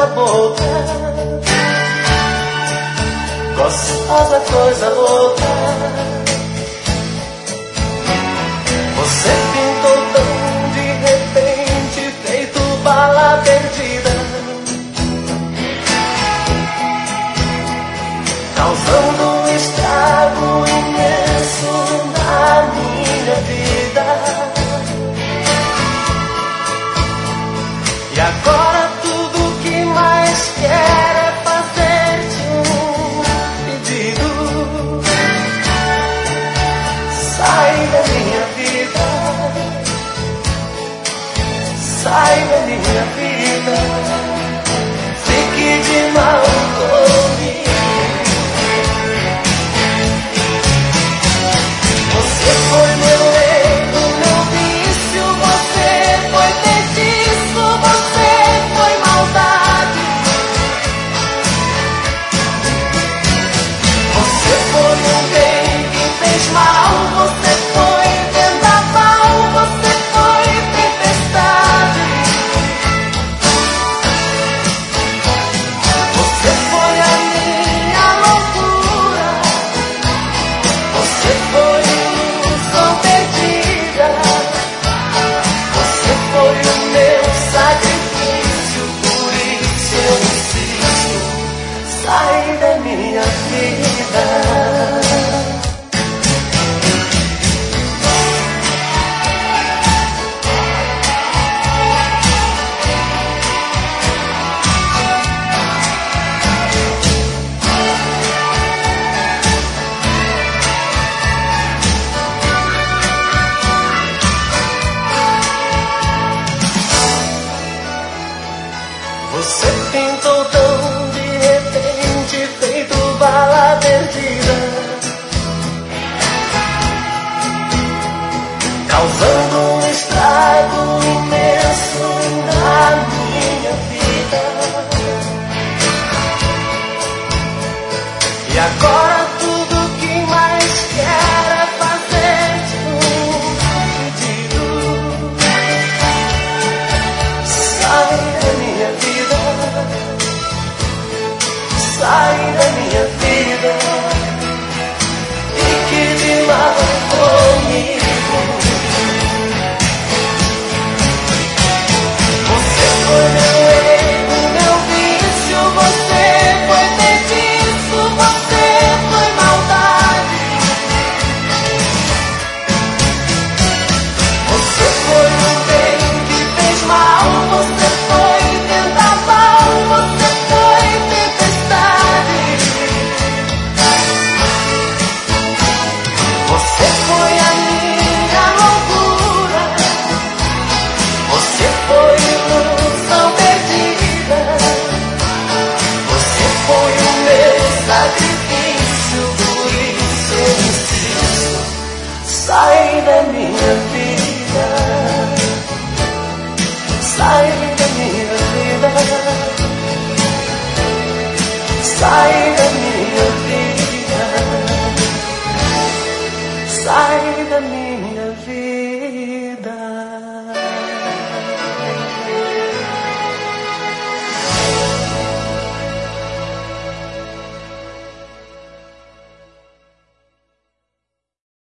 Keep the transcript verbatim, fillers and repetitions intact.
boca, gostosa coisa louca. Você pintou tão de repente, feito bala perdida, causando um estrago imenso na minha vida. E agora tudo que mais quero é fazer-te um pedido. Sai da minha vida, sai da minha vida, fique de mal comigo. Você foi meu erro, meu vício, você foi feitiço, você foi maldade. Você foi um bem que fez mal, você foi vendaval, você foi tempestade. Você foi a minha loucura, você foi ilusão perdida, você foi o meu sacrifício, por isso eu insisto, sai da minha vida. Você pintou tão de repente, feito bala perdida, causando um estrago imenso na minha vida. E agora tudo que mais quero é fazer-te um pedido. Sai da minha vida, sai da minha vida, fique de mal comigo. Você foi meu erro, meu vício, você foi feitiço, você foi maldade. Você foi um bem que fez mal, você foi vendaval, você foi tempestade. Você foi a minha loucura, você foi ilusão perdida, você foi o meu sacrifício, por isso eu insisto, sai da minha vida, sai da minha vida, sai da